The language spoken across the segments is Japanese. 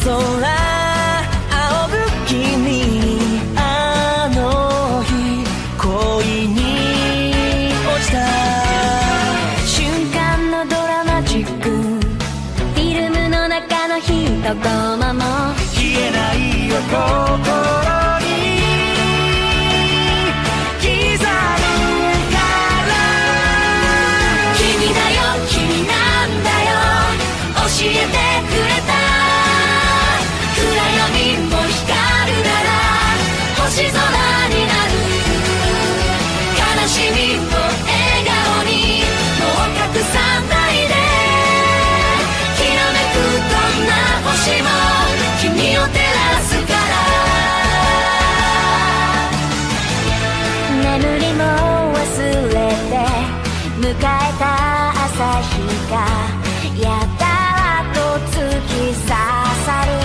空仰ぐ君、あの日恋に落ちた瞬間のドラマチック、フィルムの中の一コマも消えないよ心に刻むから君だよ君なんだよ教えてくれた、暗闇も光るなら星空になる、悲しみを笑顔にもう隠さないで、きらめくどんな星も君を照らすから、眠りも忘れて迎えた朝日がやたらと突き刺さる、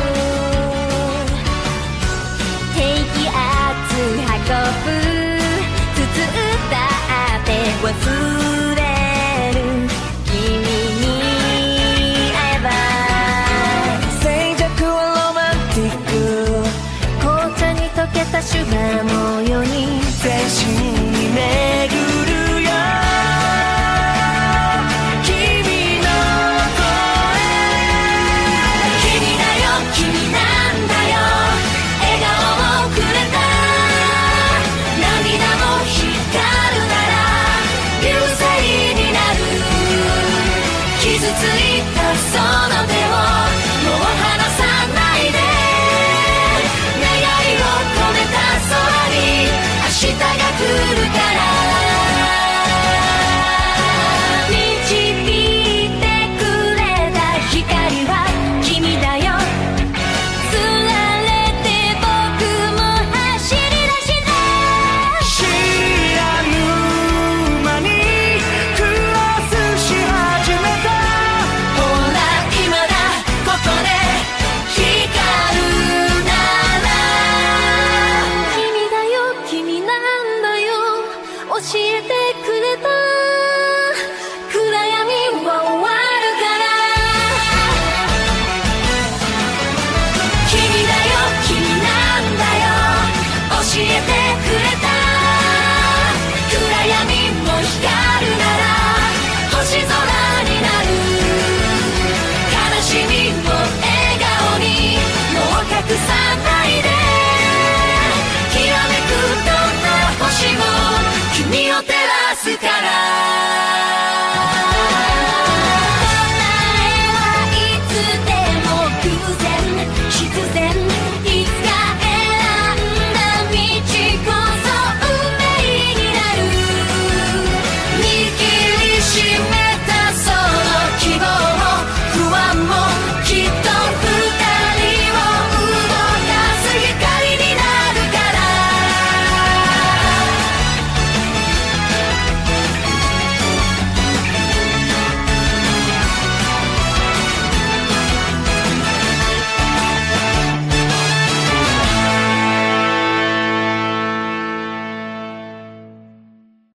低気圧運ぶ包んだって忘れる、君に会えば静寂はロマンティック、 紅茶に溶けたシュガーのように全身